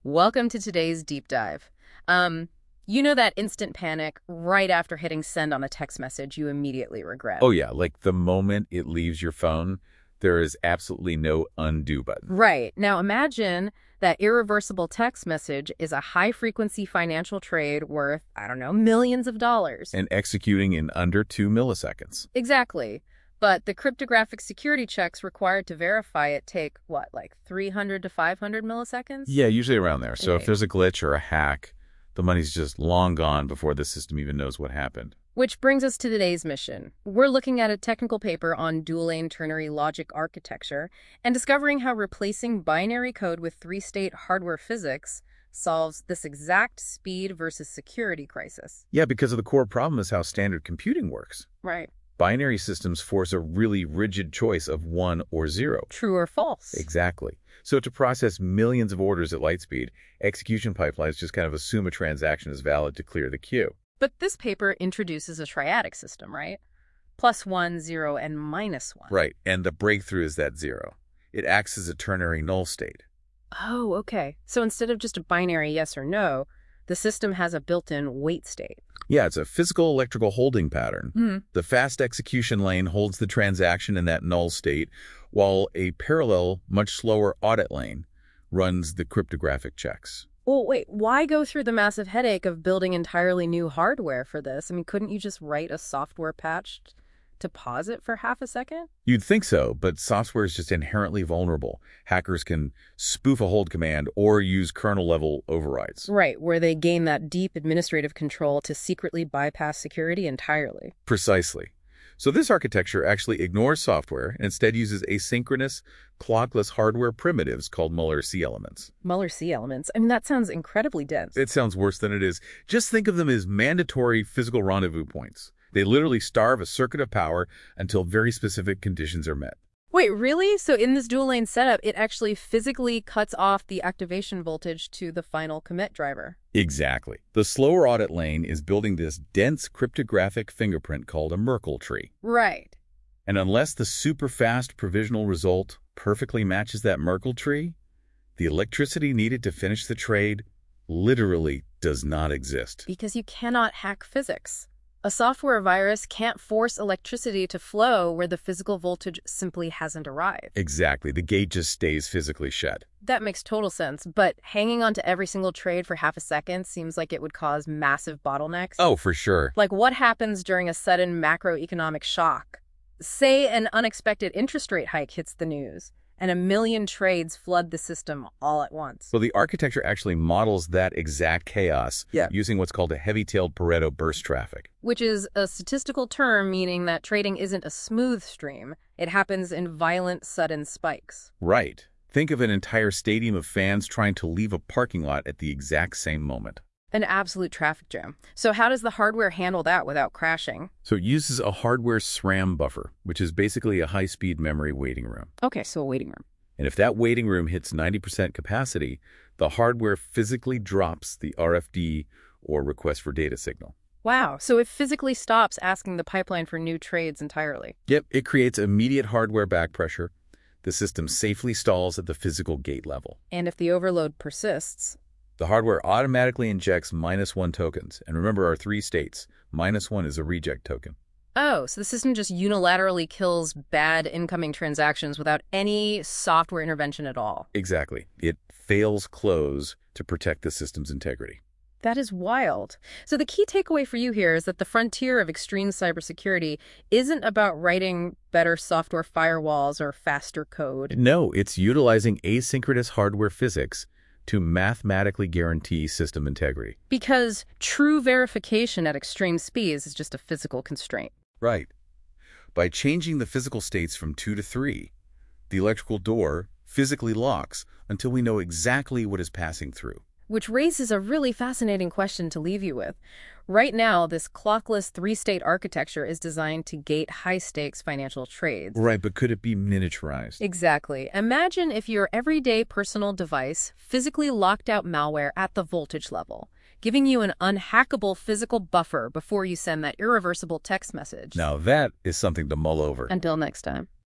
Welcome to today's deep dive. You know that instant panic right after hitting send on a text message you immediately regret. Oh, yeah. Like the moment it leaves your phone, there is absolutely no undo button. Right. Now imagine that irreversible text message is a high-frequency financial trade worth, I don't know, millions of dollars. And executing in under 2 milliseconds. Exactly. But the cryptographic security checks required to verify it take, what, like 300 to 500 milliseconds? Yeah, usually around there. So if Right. there's a glitch or a hack, the money's just long gone before the system even knows what happened. Which brings us to today's mission. We're looking at a technical paper on dual-lane ternary logic architecture and discovering how replacing binary code with three-state hardware physics solves this exact speed versus security crisis. Yeah, because of the core problem is how standard computing works. Right. Binary systems force a really rigid choice of 1 or 0. True or false? Exactly. So to process millions of orders at light speed, execution pipelines just kind of assume a transaction is valid to clear the queue. But this paper introduces a triadic system, right? +1, 0, and -1. Right, and the breakthrough is that 0. It acts as a ternary null state. Oh, okay. So instead of just a binary yes or no, the system has a built-in wait state. Yeah, it's a physical electrical holding pattern. Hmm. The fast execution lane holds the transaction in that null state, while a parallel, much slower audit lane runs the cryptographic checks. Well, wait, why go through the massive headache of building entirely new hardware for this? I mean, couldn't you just write a software patch to pause it for half a second? You'd think so, but software is just inherently vulnerable. Hackers can spoof a hold command or use kernel-level overrides. Right, where they gain that deep administrative control to secretly bypass security entirely. Precisely. So this architecture actually ignores software and instead uses asynchronous, clockless hardware primitives called Muller C elements. Muller C elements. I mean, that sounds incredibly dense. It sounds worse than it is. Just think of them as mandatory physical rendezvous points. They literally starve a circuit of power until very specific conditions are met. Wait, really? So in this dual lane setup, it actually physically cuts off the activation voltage to the final commit driver. Exactly. The slower audit lane is building this dense cryptographic fingerprint called a Merkle tree. Right. And unless the super fast provisional result perfectly matches that Merkle tree, the electricity needed to finish the trade literally does not exist. Because you cannot hack physics. A software virus can't force electricity to flow where the physical voltage simply hasn't arrived. Exactly. The gate just stays physically shut. That makes total sense, but hanging on to every single trade for half a second seems like it would cause massive bottlenecks. Oh, for sure. Like what happens during a sudden macroeconomic shock? Say an unexpected interest rate hike hits the news, and a million trades flood the system all at once. Well, the architecture actually models that exact chaos using what's called a heavy-tailed Pareto burst traffic. Which is a statistical term meaning that trading isn't a smooth stream. It happens in violent, sudden spikes. Right. Think of an entire stadium of fans trying to leave a parking lot at the exact same moment. An absolute traffic jam. So how does the hardware handle that without crashing? So it uses a hardware SRAM buffer, which is basically a high-speed memory waiting room. Okay, so a waiting room. And if that waiting room hits 90% capacity, the hardware physically drops the RFD or request for data signal. Wow, so it physically stops asking the pipeline for new trades entirely. Yep, it creates immediate hardware back pressure. The system safely stalls at the physical gate level. And if the overload persists, the hardware automatically injects -1 tokens. And remember our 3 states. -1 is a reject token. oh, so the system just unilaterally kills bad incoming transactions without any software intervention at all. Exactly. It fails close to protect the system's integrity. That is wild. So the key takeaway for you here is that the frontier of extreme cybersecurity isn't about writing better software firewalls or faster code. No, it's utilizing asynchronous hardware physics to mathematically guarantee system integrity. Because true verification at extreme speeds is just a physical constraint. Right. By changing the physical states from 2 to 3, the electrical door physically locks until we know exactly what is passing through. Which raises a really fascinating question to leave you with. Right now, this clockless three-state architecture is designed to gate high-stakes financial trades. Right, but could it be miniaturized? Exactly. Imagine if your everyday personal device physically locked out malware at the voltage level, giving you an unhackable physical buffer before you send that irreversible text message. Now that is something to mull over. Until next time.